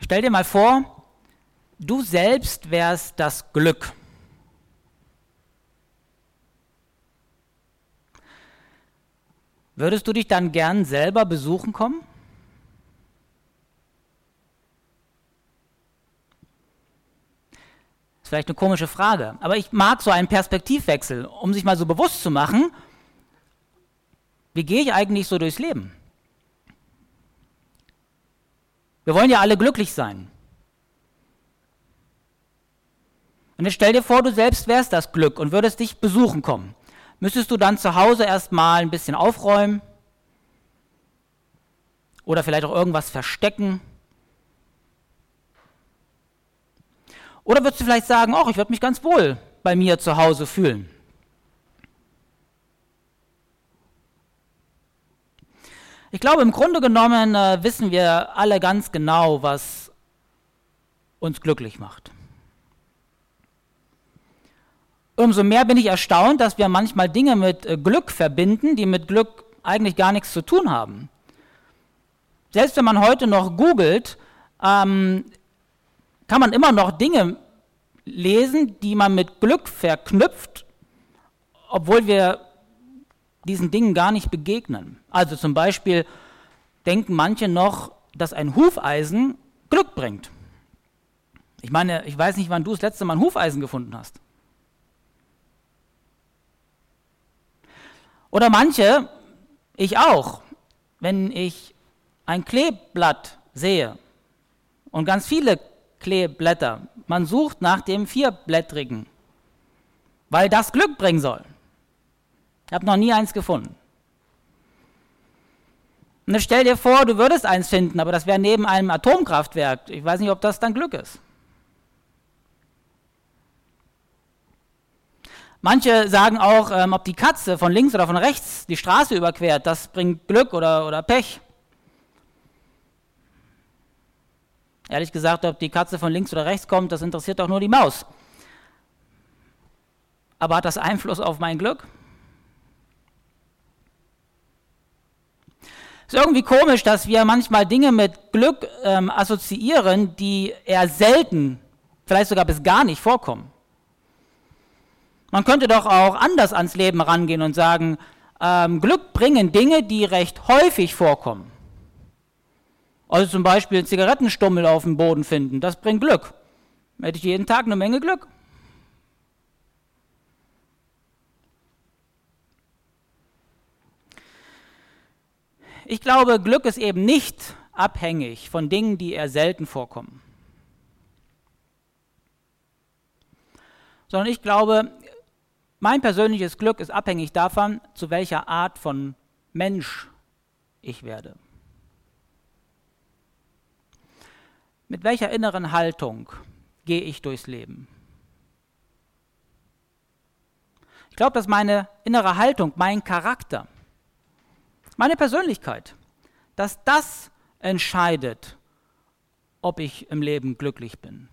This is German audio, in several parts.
Stell dir mal vor, du selbst wärst das Glück. Würdest du dich dann gern selber besuchen kommen? Das ist vielleicht eine komische Frage, aber ich mag so einen Perspektivwechsel, um sich mal so bewusst zu machen, wie gehe ich eigentlich so durchs Leben? Wir wollen ja alle glücklich sein. Und jetzt stell dir vor, du selbst wärst das Glück und würdest dich besuchen kommen. Müsstest du dann zu Hause erstmal ein bisschen aufräumen? Oder vielleicht auch irgendwas verstecken? Oder würdest du vielleicht sagen, ach, ich würde mich ganz wohl bei mir zu Hause fühlen? Ich glaube, im Grunde genommen wissen wir alle ganz genau, was uns glücklich macht. Umso mehr bin ich erstaunt, dass wir manchmal Dinge mit Glück verbinden, die mit Glück eigentlich gar nichts zu tun haben. Selbst wenn man heute noch googelt, kann man immer noch Dinge lesen, die man mit Glück verknüpft, obwohl wir diesen Dingen gar nicht begegnen. Also zum Beispiel denken manche noch, dass ein Hufeisen Glück bringt. Ich meine, ich weiß nicht, wann du das letzte Mal ein Hufeisen gefunden hast. Oder manche, ich auch, wenn ich ein Kleeblatt sehe und ganz viele Kleeblätter, man sucht nach dem vierblättrigen, weil das Glück bringen soll. Ich habe noch nie eins gefunden. Und jetzt stell dir vor, du würdest eins finden, aber das wäre neben einem Atomkraftwerk. Ich weiß nicht, ob das dann Glück ist. Manche sagen auch, ob die Katze von links oder von rechts die Straße überquert, das bringt Glück oder Pech. Ehrlich gesagt, ob die Katze von links oder rechts kommt, das interessiert doch nur die Maus. Aber hat das Einfluss auf mein Glück? Es ist irgendwie komisch, dass wir manchmal Dinge mit Glück assoziieren, die eher selten, vielleicht sogar bis gar nicht vorkommen. Man könnte doch auch anders ans Leben rangehen und sagen, Glück bringen Dinge, die recht häufig vorkommen. Also zum Beispiel Zigarettenstummel auf dem Boden finden, das bringt Glück. Hätte ich jeden Tag eine Menge Glück. Ich glaube, Glück ist eben nicht abhängig von Dingen, die eher selten vorkommen. Sondern ich glaube, mein persönliches Glück ist abhängig davon, zu welcher Art von Mensch ich werde. Mit welcher inneren Haltung gehe ich durchs Leben? Ich glaube, dass meine innere Haltung, mein Charakter, meine Persönlichkeit, dass das entscheidet, ob ich im Leben glücklich bin.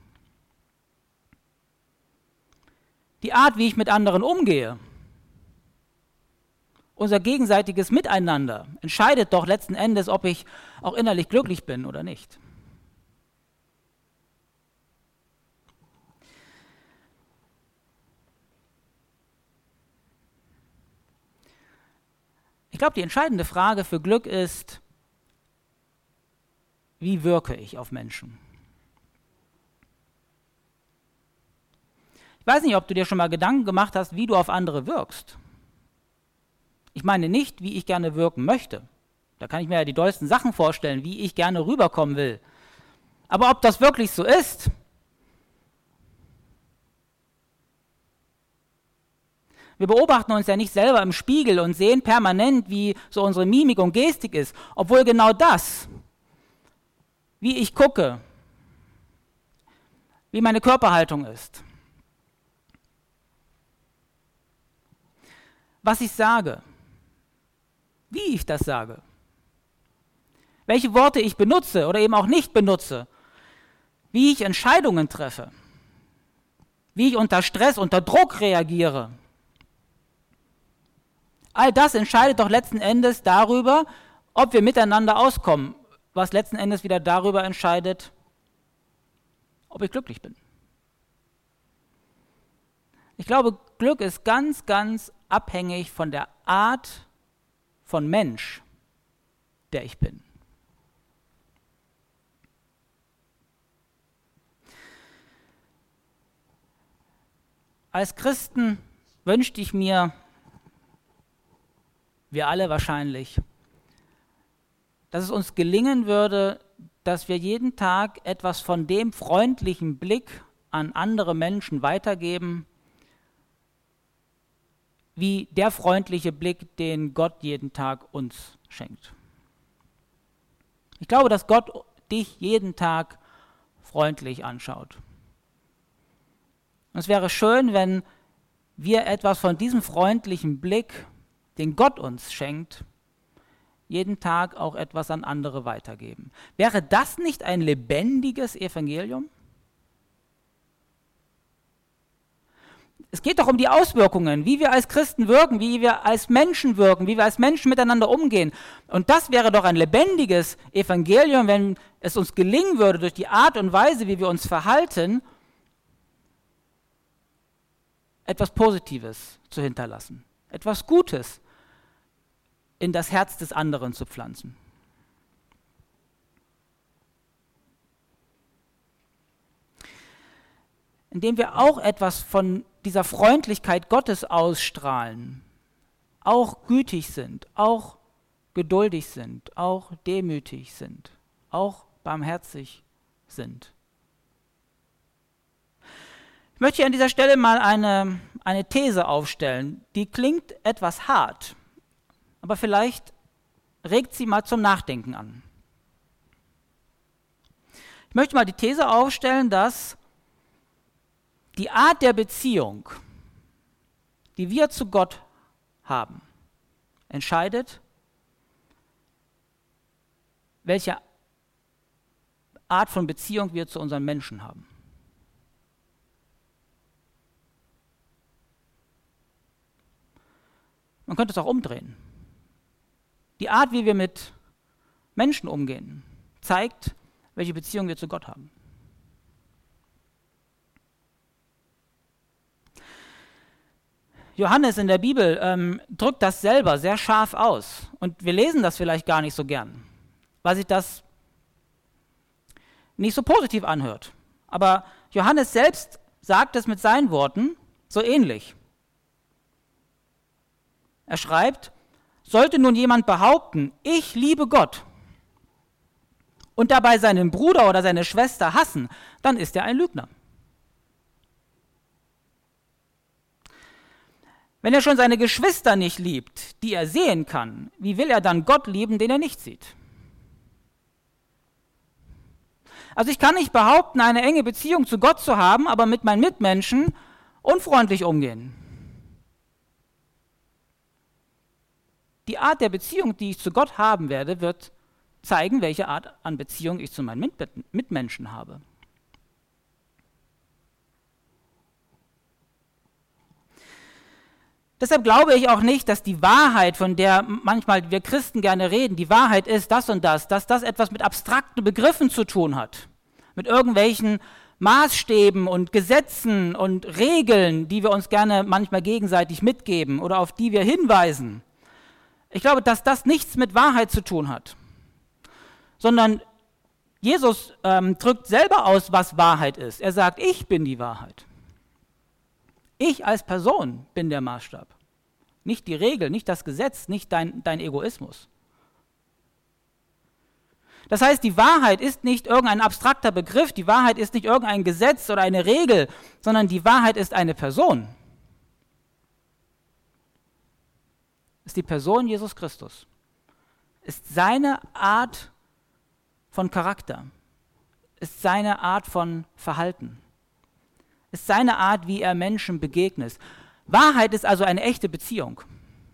Die Art, wie ich mit anderen umgehe, unser gegenseitiges Miteinander, entscheidet doch letzten Endes, ob ich auch innerlich glücklich bin oder nicht. Ich glaube, die entscheidende Frage für Glück ist, wie wirke ich auf Menschen? Ich weiß nicht, ob du dir schon mal Gedanken gemacht hast, wie du auf andere wirkst. Ich meine nicht, wie ich gerne wirken möchte. Da kann ich mir ja die dollsten Sachen vorstellen, wie ich gerne rüberkommen will. Aber ob das wirklich so ist, wir beobachten uns ja nicht selber im Spiegel und sehen permanent, wie so unsere Mimik und Gestik ist, obwohl genau das, wie ich gucke, wie meine Körperhaltung ist, was ich sage, wie ich das sage, welche Worte ich benutze oder eben auch nicht benutze, wie ich Entscheidungen treffe, wie ich unter Stress, unter Druck reagiere. All das entscheidet doch letzten Endes darüber, ob wir miteinander auskommen, was letzten Endes wieder darüber entscheidet, ob ich glücklich bin. Ich glaube, Glück ist ganz, ganz abhängig von der Art von Mensch, der ich bin. Als Christen wünschte ich mir, wir alle wahrscheinlich, dass es uns gelingen würde, dass wir jeden Tag etwas von dem freundlichen Blick an andere Menschen weitergeben, wie der freundliche Blick, den Gott jeden Tag uns schenkt. Ich glaube, dass Gott dich jeden Tag freundlich anschaut. Und es wäre schön, wenn wir etwas von diesem freundlichen Blick, den Gott uns schenkt, jeden Tag auch etwas an andere weitergeben. Wäre das nicht ein lebendiges Evangelium? Es geht doch um die Auswirkungen, wie wir als Christen wirken, wie wir als Menschen wirken, wie wir als Menschen miteinander umgehen. Und das wäre doch ein lebendiges Evangelium, wenn es uns gelingen würde, durch die Art und Weise, wie wir uns verhalten, etwas Positives zu hinterlassen, etwas Gutes in das Herz des anderen zu pflanzen. Indem wir auch etwas von dieser Freundlichkeit Gottes ausstrahlen, auch gütig sind, auch geduldig sind, auch demütig sind, auch barmherzig sind. Ich möchte hier an dieser Stelle mal eine These aufstellen, die klingt etwas hart, aber vielleicht regt sie mal zum Nachdenken an. Ich möchte mal die These aufstellen, dass die Art der Beziehung, die wir zu Gott haben, entscheidet, welche Art von Beziehung wir zu unseren Menschen haben. Man könnte es auch umdrehen. Die Art, wie wir mit Menschen umgehen, zeigt, welche Beziehung wir zu Gott haben. Johannes in der Bibel drückt das selber sehr scharf aus. Und wir lesen das vielleicht gar nicht so gern, weil sich das nicht so positiv anhört. Aber Johannes selbst sagt es mit seinen Worten so ähnlich. Er schreibt, sollte nun jemand behaupten, ich liebe Gott und dabei seinen Bruder oder seine Schwester hassen, dann ist er ein Lügner. Wenn er schon seine Geschwister nicht liebt, die er sehen kann, wie will er dann Gott lieben, den er nicht sieht? Also ich kann nicht behaupten, eine enge Beziehung zu Gott zu haben, aber mit meinen Mitmenschen unfreundlich umgehen. Die Art der Beziehung, die ich zu Gott haben werde, wird zeigen, welche Art an Beziehung ich zu meinen Mitmenschen habe. Deshalb glaube ich auch nicht, dass die Wahrheit, von der manchmal wir Christen gerne reden, die Wahrheit ist das und das, dass das etwas mit abstrakten Begriffen zu tun hat, mit irgendwelchen Maßstäben und Gesetzen und Regeln, die wir uns gerne manchmal gegenseitig mitgeben oder auf die wir hinweisen. Ich glaube, dass das nichts mit Wahrheit zu tun hat, sondern Jesus drückt selber aus, was Wahrheit ist. Er sagt, ich bin die Wahrheit. Ich als Person bin der Maßstab. Nicht die Regel, nicht das Gesetz, nicht dein Egoismus. Das heißt, die Wahrheit ist nicht irgendein abstrakter Begriff, die Wahrheit ist nicht irgendein Gesetz oder eine Regel, sondern die Wahrheit ist eine Person. Ist die Person Jesus Christus. Ist seine Art von Charakter. Ist seine Art von Verhalten. Ist seine Art, wie er Menschen begegnet. Wahrheit ist also eine echte Beziehung.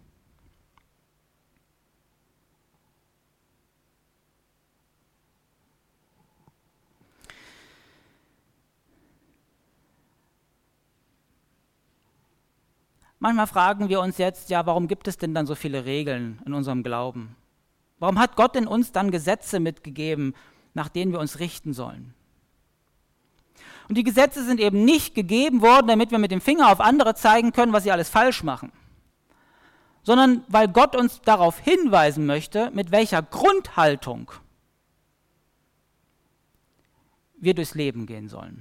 Manchmal fragen wir uns jetzt, ja, warum gibt es denn dann so viele Regeln in unserem Glauben? Warum hat Gott denn uns dann Gesetze mitgegeben, nach denen wir uns richten sollen? Und die Gesetze sind eben nicht gegeben worden, damit wir mit dem Finger auf andere zeigen können, was sie alles falsch machen, sondern weil Gott uns darauf hinweisen möchte, mit welcher Grundhaltung wir durchs Leben gehen sollen.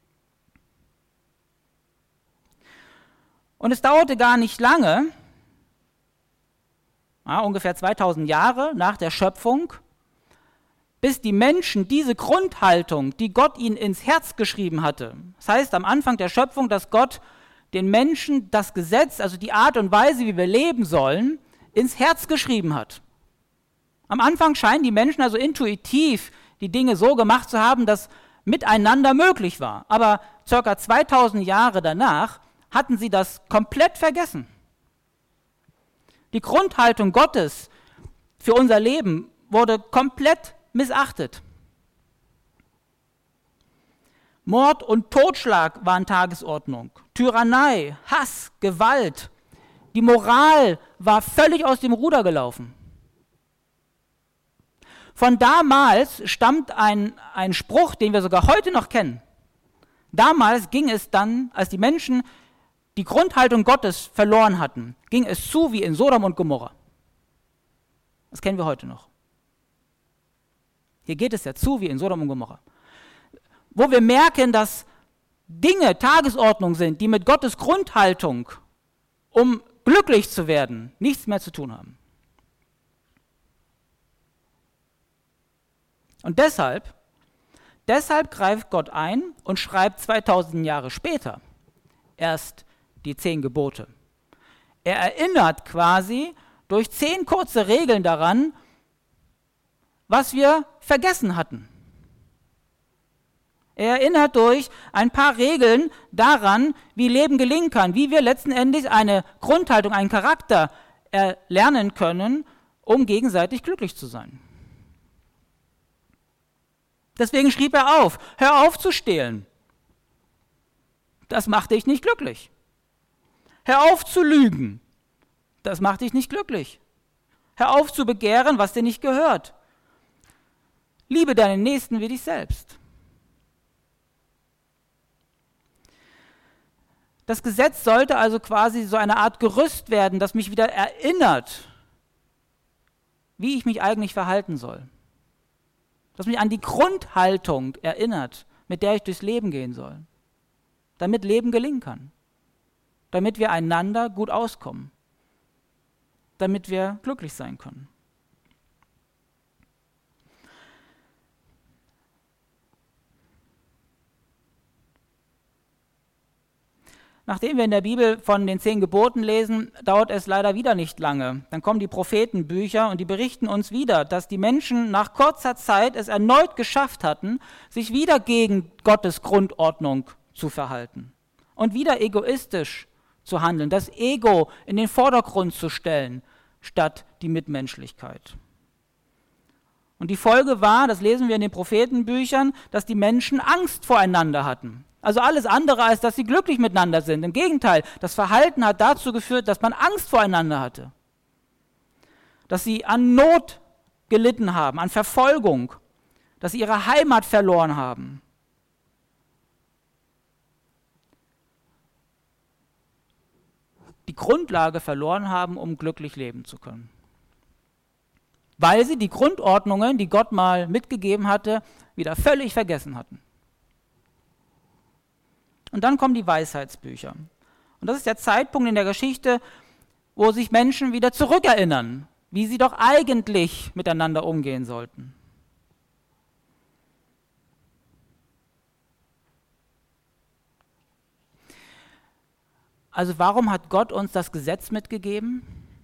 Und es dauerte gar nicht lange, ungefähr 2000 Jahre nach der Schöpfung, bis die Menschen diese Grundhaltung, die Gott ihnen ins Herz geschrieben hatte, das heißt am Anfang der Schöpfung, dass Gott den Menschen das Gesetz, also die Art und Weise, wie wir leben sollen, ins Herz geschrieben hat. Am Anfang scheinen die Menschen also intuitiv die Dinge so gemacht zu haben, dass miteinander möglich war. Aber ca. 2000 Jahre danach hatten sie das komplett vergessen. Die Grundhaltung Gottes für unser Leben wurde komplett missachtet. Mord und Totschlag waren Tagesordnung, Tyrannei, Hass, Gewalt. Die Moral war völlig aus dem Ruder gelaufen. Von damals stammt ein Spruch, den wir sogar heute noch kennen. Damals ging es dann, als die Menschen die Grundhaltung Gottes verloren hatten, ging es zu wie in Sodom und Gomorra. Das kennen wir heute noch. Hier geht es ja zu wie in Sodom und Gomorra. Wo wir merken, dass Dinge Tagesordnung sind, die mit Gottes Grundhaltung, um glücklich zu werden, nichts mehr zu tun haben. Und deshalb greift Gott ein und schreibt 2000 Jahre später erst die 10 Gebote. Er erinnert quasi durch 10 kurze Regeln daran, was wir vergessen hatten. Er erinnert durch ein paar Regeln daran, wie Leben gelingen kann, wie wir letzten Endes eine Grundhaltung, einen Charakter erlernen können, um gegenseitig glücklich zu sein. Deswegen schrieb er auf, hör auf zu stehlen. Das macht dich nicht glücklich. Hör auf zu lügen. Das macht dich nicht glücklich. Hör auf zu begehren, was dir nicht gehört. Liebe deinen Nächsten wie dich selbst. Das Gesetz sollte also quasi so eine Art Gerüst werden, das mich wieder erinnert, wie ich mich eigentlich verhalten soll. Das mich an die Grundhaltung erinnert, mit der ich durchs Leben gehen soll. Damit Leben gelingen kann. Damit wir einander gut auskommen. Damit wir glücklich sein können. Nachdem wir in der Bibel von den 10 Geboten lesen, dauert es leider wieder nicht lange. Dann kommen die Prophetenbücher und die berichten uns wieder, dass die Menschen nach kurzer Zeit es erneut geschafft hatten, sich wieder gegen Gottes Grundordnung zu verhalten und wieder egoistisch zu handeln, das Ego in den Vordergrund zu stellen, statt die Mitmenschlichkeit. Und die Folge war, das lesen wir in den Prophetenbüchern, dass die Menschen Angst voreinander hatten. Also alles andere, als dass sie glücklich miteinander sind. Im Gegenteil, das Verhalten hat dazu geführt, dass man Angst voreinander hatte. Dass sie an Not gelitten haben, an Verfolgung, dass sie ihre Heimat verloren haben. Die Grundlage verloren haben, um glücklich leben zu können. Weil sie die Grundordnungen, die Gott mal mitgegeben hatte, wieder völlig vergessen hatten. Und dann kommen die Weisheitsbücher. Und das ist der Zeitpunkt in der Geschichte, wo sich Menschen wieder zurückerinnern, wie sie doch eigentlich miteinander umgehen sollten. Also warum hat Gott uns das Gesetz mitgegeben?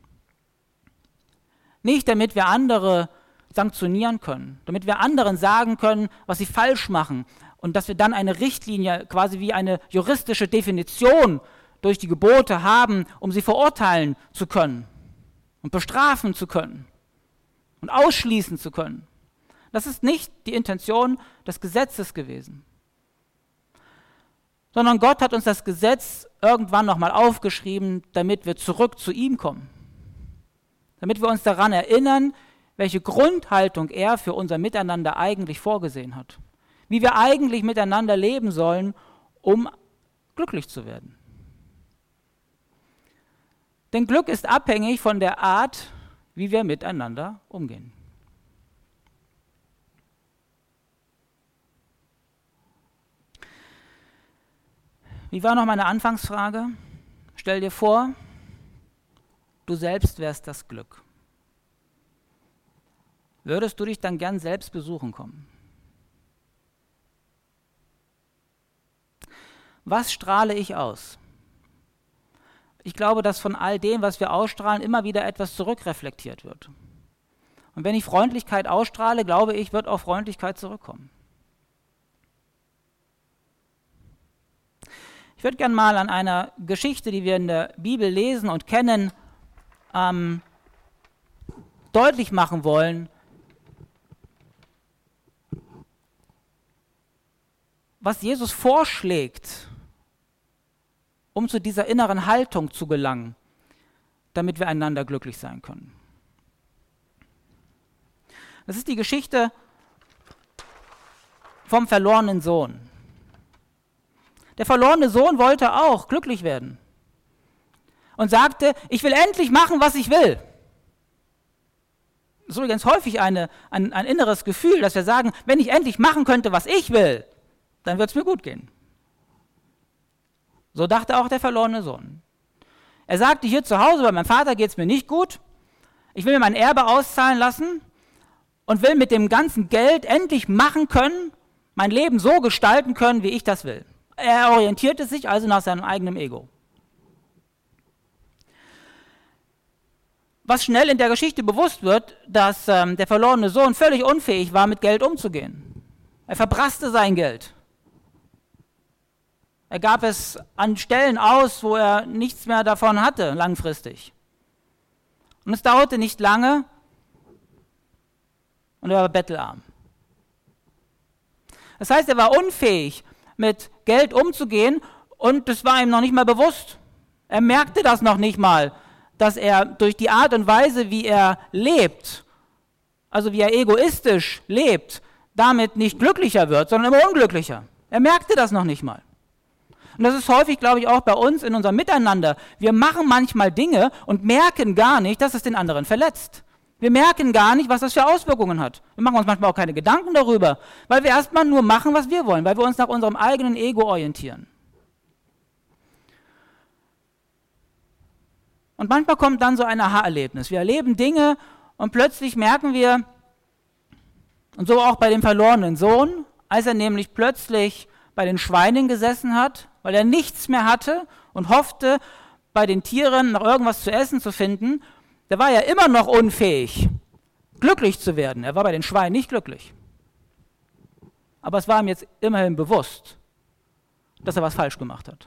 Nicht, damit wir andere sanktionieren können, damit wir anderen sagen können, was sie falsch machen und dass wir dann eine Richtlinie, quasi wie eine juristische Definition durch die Gebote haben, um sie verurteilen zu können und bestrafen zu können und ausschließen zu können. Das ist nicht die Intention des Gesetzes gewesen. Sondern Gott hat uns das Gesetz irgendwann nochmal aufgeschrieben, damit wir zurück zu ihm kommen. Damit wir uns daran erinnern, welche Grundhaltung er für unser Miteinander eigentlich vorgesehen hat. wie wir eigentlich miteinander leben sollen, um glücklich zu werden. Denn Glück ist abhängig von der Art, wie wir miteinander umgehen. Wie war noch meine Anfangsfrage? Stell dir vor, du selbst wärst das Glück. Würdest du dich dann gern selbst besuchen kommen? Was strahle ich aus? Ich glaube, dass von all dem, was wir ausstrahlen, immer wieder etwas zurückreflektiert wird. Und wenn ich Freundlichkeit ausstrahle, glaube ich, wird auch Freundlichkeit zurückkommen. Ich würde gerne mal an einer Geschichte, die wir in der Bibel lesen und kennen, deutlich machen wollen, was Jesus vorschlägt, um zu dieser inneren Haltung zu gelangen, damit wir einander glücklich sein können. Das ist die Geschichte vom verlorenen Sohn. Der verlorene Sohn wollte auch glücklich werden und sagte, ich will endlich machen, was ich will. Das ist übrigens häufig ein inneres Gefühl, dass wir sagen, wenn ich endlich machen könnte, was ich will, dann wird es mir gut gehen. So dachte auch der verlorene Sohn. Er sagte, hier zu Hause bei meinem Vater geht es mir nicht gut, ich will mir mein Erbe auszahlen lassen und will mit dem ganzen Geld endlich machen können, mein Leben so gestalten können, wie ich das will. Er orientierte sich also nach seinem eigenen Ego. Was schnell in der Geschichte bewusst wird, dass der verlorene Sohn völlig unfähig war, mit Geld umzugehen. Er verprasste sein Geld. Er gab es an Stellen aus, wo er nichts mehr davon hatte, langfristig. Und es dauerte nicht lange und er war bettelarm. Das heißt, er war unfähig, mit Geld umzugehen und das war ihm noch nicht mal bewusst. Er merkte das noch nicht mal, dass er durch die Art und Weise, wie er lebt, also wie er egoistisch lebt, damit nicht glücklicher wird, sondern immer unglücklicher. Er merkte das noch nicht mal. Und das ist häufig, glaube ich, auch bei uns in unserem Miteinander. Wir machen manchmal Dinge und merken gar nicht, dass es den anderen verletzt. Wir merken gar nicht, was das für Auswirkungen hat. Wir machen uns manchmal auch keine Gedanken darüber, weil wir erstmal nur machen, was wir wollen, weil wir uns nach unserem eigenen Ego orientieren. Und manchmal kommt dann so ein Aha-Erlebnis. Wir erleben Dinge und plötzlich merken wir, und so auch bei dem verlorenen Sohn, als er nämlich plötzlich bei den Schweinen gesessen hat, weil er nichts mehr hatte und hoffte, bei den Tieren noch irgendwas zu essen zu finden, da war er immer noch unfähig, glücklich zu werden. Er war bei den Schweinen nicht glücklich. Aber es war ihm jetzt immerhin bewusst, dass er was falsch gemacht hat.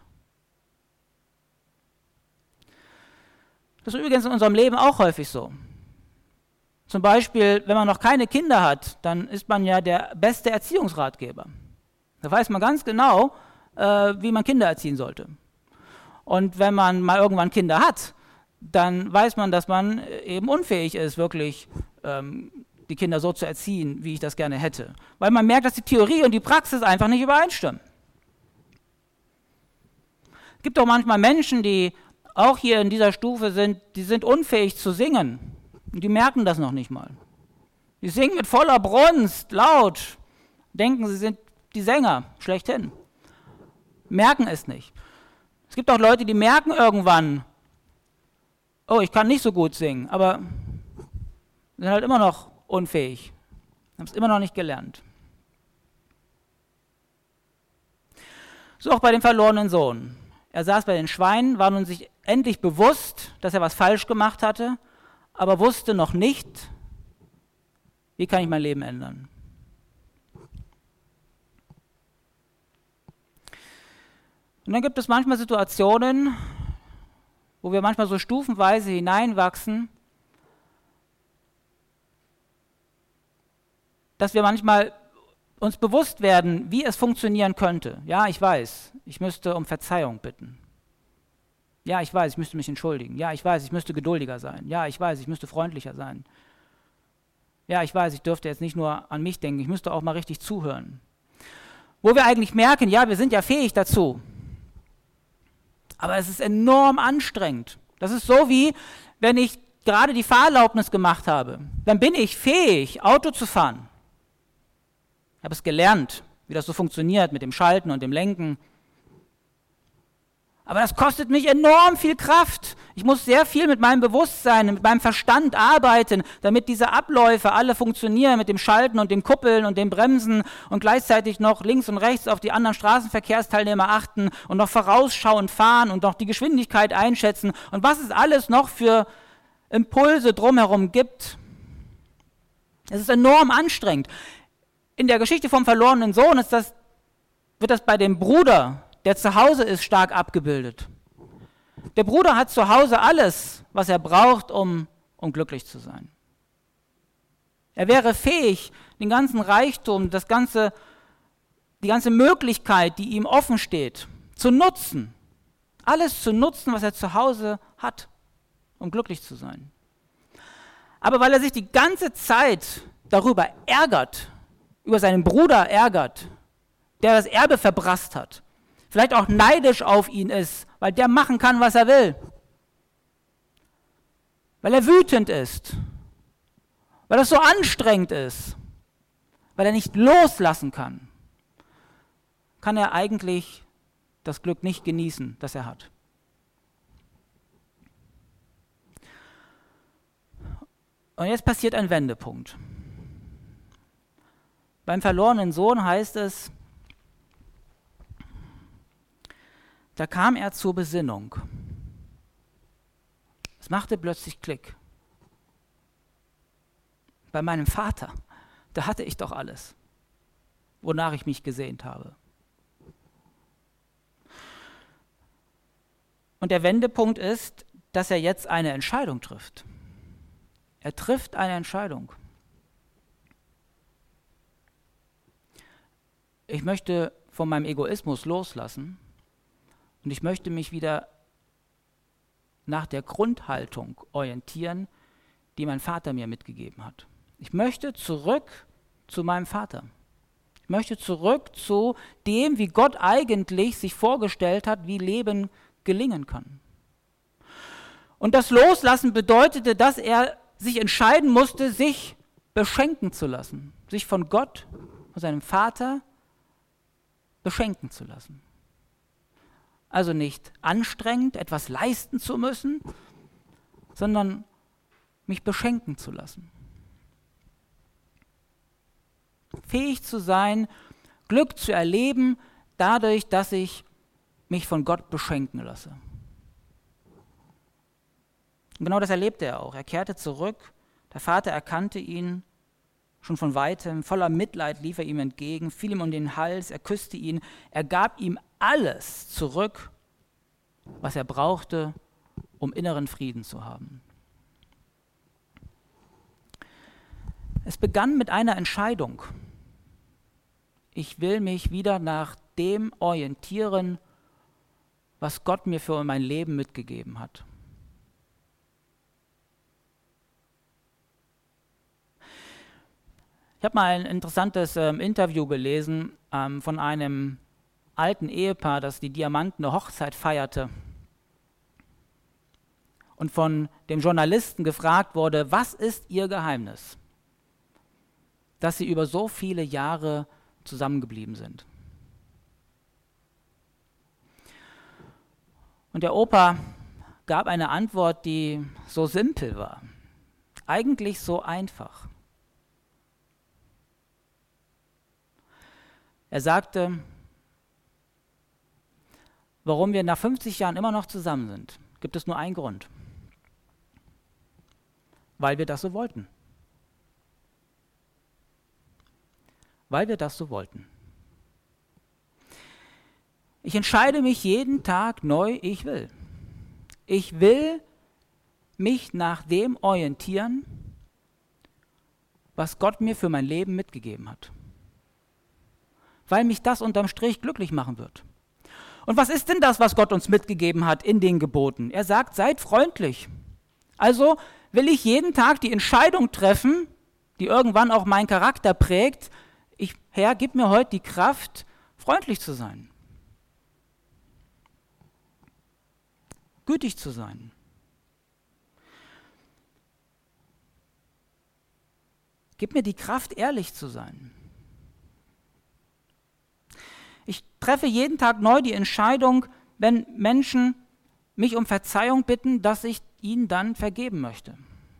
Das ist übrigens in unserem Leben auch häufig so. Zum Beispiel, wenn man noch keine Kinder hat, dann ist man ja der beste Erziehungsratgeber. Da weiß man ganz genau, wie man Kinder erziehen sollte. Und wenn man mal irgendwann Kinder hat, dann weiß man, dass man eben unfähig ist, wirklich die Kinder so zu erziehen, wie ich das gerne hätte. Weil man merkt, dass die Theorie und die Praxis einfach nicht übereinstimmen. Es gibt auch manchmal Menschen, die auch hier in dieser Stufe sind, die sind unfähig zu singen. Und die merken das noch nicht mal. Die singen mit voller Brunst, laut, denken, sie sind die Sänger schlechthin. Merken es nicht. Es gibt auch Leute, die merken irgendwann, oh, ich kann nicht so gut singen, aber sind halt immer noch unfähig, haben es immer noch nicht gelernt. So auch bei dem verlorenen Sohn. Er saß bei den Schweinen, war nun sich endlich bewusst, dass er was falsch gemacht hatte, aber wusste noch nicht, wie kann ich mein Leben ändern. Und dann gibt es manchmal Situationen, wo wir manchmal so stufenweise hineinwachsen, dass wir manchmal uns bewusst werden, wie es funktionieren könnte. Ja, ich weiß, ich müsste um Verzeihung bitten. Ja, ich weiß, ich müsste mich entschuldigen. Ja, ich weiß, ich müsste geduldiger sein. Ja, ich weiß, ich müsste freundlicher sein. Ja, ich weiß, ich dürfte jetzt nicht nur an mich denken, ich müsste auch mal richtig zuhören. wo wir eigentlich merken, ja, wir sind ja fähig dazu. Aber es ist enorm anstrengend. Das ist so wie, wenn ich gerade die Fahrerlaubnis gemacht habe. Dann bin ich fähig, Auto zu fahren. Ich habe es gelernt, wie das so funktioniert mit dem Schalten und dem Lenken. Aber das kostet mich enorm viel Kraft. Ich muss sehr viel mit meinem Bewusstsein, mit meinem Verstand arbeiten, damit diese Abläufe alle funktionieren mit dem Schalten und dem Kuppeln und dem Bremsen und gleichzeitig noch links und rechts auf die anderen Straßenverkehrsteilnehmer achten und noch vorausschauend fahren und noch die Geschwindigkeit einschätzen und was es alles noch für Impulse drumherum gibt. Es ist enorm anstrengend. In der Geschichte vom verlorenen Sohn wird das bei dem Bruder, der zu Hause ist, stark abgebildet. Der Bruder hat zu Hause alles, was er braucht, um glücklich zu sein. Er wäre fähig, den ganzen Reichtum, die ganze Möglichkeit, die ihm offen steht, zu nutzen. Alles zu nutzen, was er zu Hause hat, um glücklich zu sein. Aber weil er sich die ganze Zeit darüber ärgert, über seinen Bruder ärgert, der das Erbe verprasst hat, vielleicht auch neidisch auf ihn ist, weil der machen kann, was er will. Weil er wütend ist. Weil es so anstrengend ist. Weil er nicht loslassen kann. Kann er eigentlich das Glück nicht genießen, das er hat. Und jetzt passiert ein Wendepunkt. Beim verlorenen Sohn heißt es, da kam er zur Besinnung. Es machte plötzlich Klick. Bei meinem Vater, da hatte ich doch alles, wonach ich mich gesehnt habe. Und der Wendepunkt ist, dass er jetzt eine Entscheidung trifft. Er trifft eine Entscheidung. Ich möchte von meinem Egoismus loslassen. Und ich möchte mich wieder nach der Grundhaltung orientieren, die mein Vater mir mitgegeben hat. Ich möchte zurück zu meinem Vater. Ich möchte zurück zu dem, wie Gott eigentlich sich vorgestellt hat, wie Leben gelingen kann. Und das Loslassen bedeutete, dass er sich entscheiden musste, sich beschenken zu lassen. Sich von Gott, von seinem Vater beschenken zu lassen. Also nicht anstrengend, etwas leisten zu müssen, sondern mich beschenken zu lassen. Fähig zu sein, Glück zu erleben, dadurch, dass ich mich von Gott beschenken lasse. Und genau das erlebte er auch. Er kehrte zurück, der Vater erkannte ihn schon von weitem, voller Mitleid lief er ihm entgegen, fiel ihm um den Hals, er küsste ihn, er gab ihm alles zurück, was er brauchte, um inneren Frieden zu haben. Es begann mit einer Entscheidung. Ich will mich wieder nach dem orientieren, was Gott mir für mein Leben mitgegeben hat. Ich habe mal ein interessantes Interview gelesen von einem alten Ehepaar, das die diamantene Hochzeit feierte und von dem Journalisten gefragt wurde, was ist ihr Geheimnis, dass sie über so viele Jahre zusammengeblieben sind. Und der Opa gab eine Antwort, die so simpel war, eigentlich so einfach. Er sagte, warum wir nach 50 Jahren immer noch zusammen sind, gibt es nur einen Grund. Weil wir das so wollten. Weil wir das so wollten. Ich entscheide mich jeden Tag neu, ich will. Ich will mich nach dem orientieren, was Gott mir für mein Leben mitgegeben hat. Weil mich das unterm Strich glücklich machen wird. Und was ist denn das, was Gott uns mitgegeben hat in den Geboten? Er sagt, seid freundlich. Also will ich jeden Tag die Entscheidung treffen, die irgendwann auch meinen Charakter prägt. Herr, gib mir heute die Kraft, freundlich zu sein, gütig zu sein. Gib mir die Kraft, ehrlich zu sein. Ich treffe jeden Tag neu die Entscheidung, wenn Menschen mich um Verzeihung bitten, dass ich ihnen dann vergeben möchte.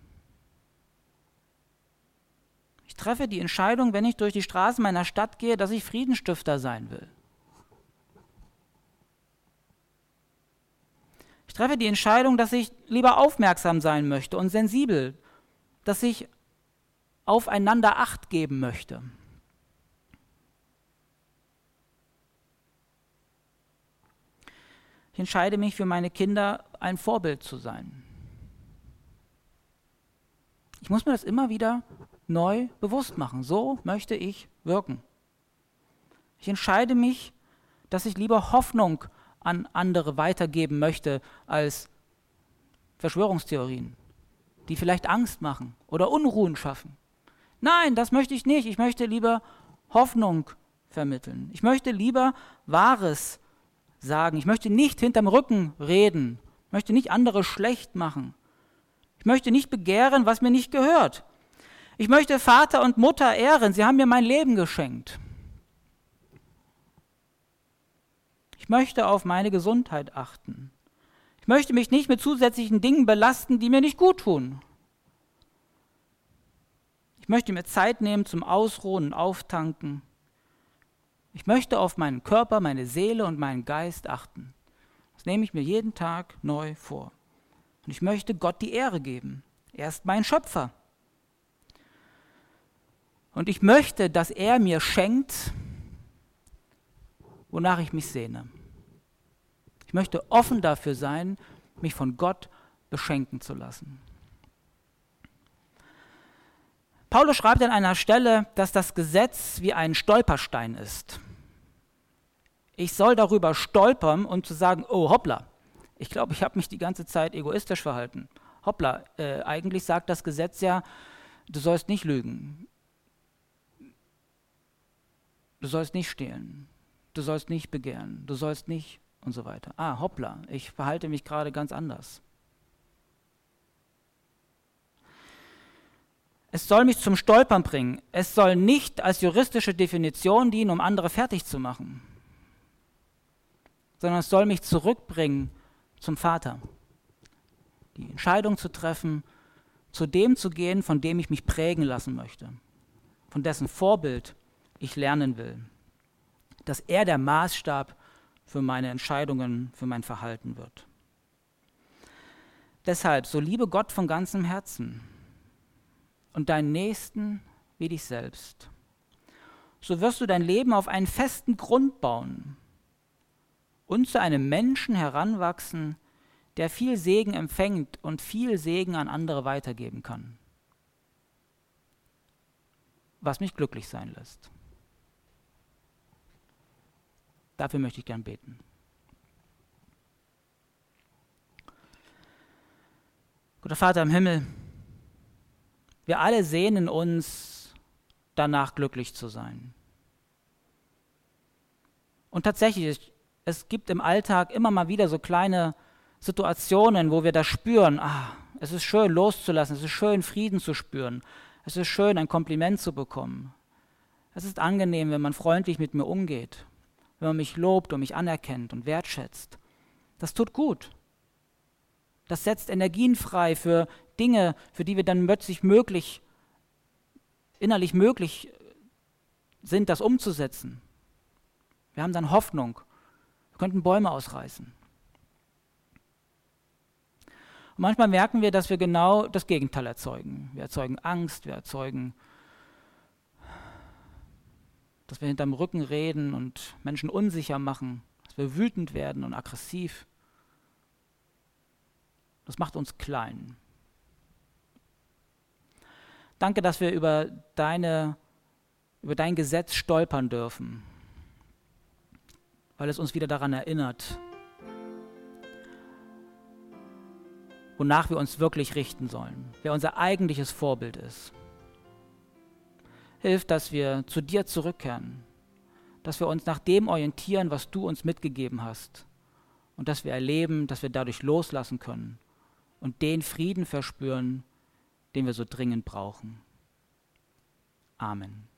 Ich treffe die Entscheidung, wenn ich durch die Straßen meiner Stadt gehe, dass ich Friedensstifter sein will. Ich treffe die Entscheidung, dass ich lieber aufmerksam sein möchte und sensibel, dass ich aufeinander Acht geben möchte. Ich entscheide mich für meine Kinder, ein Vorbild zu sein. Ich muss mir das immer wieder neu bewusst machen. So möchte ich wirken. Ich entscheide mich, dass ich lieber Hoffnung an andere weitergeben möchte als Verschwörungstheorien, die vielleicht Angst machen oder Unruhen schaffen. Nein, das möchte ich nicht. Ich möchte lieber Hoffnung vermitteln. Ich möchte lieber Wahres sagen. Ich möchte nicht hinterm Rücken reden. Ich möchte nicht andere schlecht machen. Ich möchte nicht begehren, was mir nicht gehört. Ich möchte Vater und Mutter ehren. Sie haben mir mein Leben geschenkt. Ich möchte auf meine Gesundheit achten. Ich möchte mich nicht mit zusätzlichen Dingen belasten, die mir nicht gut tun. Ich möchte mir Zeit nehmen zum Ausruhen und Auftanken. Ich möchte auf meinen Körper, meine Seele und meinen Geist achten. Das nehme ich mir jeden Tag neu vor. Und ich möchte Gott die Ehre geben. Er ist mein Schöpfer. Und ich möchte, dass er mir schenkt, wonach ich mich sehne. Ich möchte offen dafür sein, mich von Gott beschenken zu lassen. Paulus schreibt an einer Stelle, dass das Gesetz wie ein Stolperstein ist. Ich soll darüber stolpern, um zu sagen, oh hoppla, ich glaube, ich habe mich die ganze Zeit egoistisch verhalten. Hoppla, eigentlich sagt das Gesetz ja, du sollst nicht lügen. Du sollst nicht stehlen. Du sollst nicht begehren. Du sollst nicht und so weiter. Ah, hoppla, ich verhalte mich gerade ganz anders. Es soll mich zum Stolpern bringen. Es soll nicht als juristische Definition dienen, um andere fertig zu machen, sondern es soll mich zurückbringen zum Vater. Die Entscheidung zu treffen, zu dem zu gehen, von dem ich mich prägen lassen möchte, von dessen Vorbild ich lernen will, dass er der Maßstab für meine Entscheidungen, für mein Verhalten wird. Deshalb, so liebe Gott von ganzem Herzen und deinen Nächsten wie dich selbst. So wirst du dein Leben auf einen festen Grund bauen und zu einem Menschen heranwachsen, der viel Segen empfängt und viel Segen an andere weitergeben kann. Was mich glücklich sein lässt. Dafür möchte ich gern beten. Guter Vater im Himmel, wir alle sehnen uns danach, glücklich zu sein. Und tatsächlich, es gibt im Alltag immer mal wieder so kleine Situationen, wo wir das spüren, es ist schön loszulassen, es ist schön Frieden zu spüren, es ist schön ein Kompliment zu bekommen. Es ist angenehm, wenn man freundlich mit mir umgeht, wenn man mich lobt und mich anerkennt und wertschätzt. Das tut gut. Das setzt Energien frei für Dinge, für die wir dann plötzlich innerlich möglich sind, das umzusetzen. Wir haben dann Hoffnung. Wir könnten Bäume ausreißen. Und manchmal merken wir, dass wir genau das Gegenteil erzeugen. Wir erzeugen Angst, wir erzeugen, dass wir hinterm Rücken reden und Menschen unsicher machen, dass wir wütend werden und aggressiv. Das macht uns klein. Danke, dass wir über dein Gesetz stolpern dürfen, weil es uns wieder daran erinnert, wonach wir uns wirklich richten sollen, wer unser eigentliches Vorbild ist. Hilf, dass wir zu dir zurückkehren, dass wir uns nach dem orientieren, was du uns mitgegeben hast. Und dass wir erleben, dass wir dadurch loslassen können und den Frieden verspüren, den wir so dringend brauchen. Amen.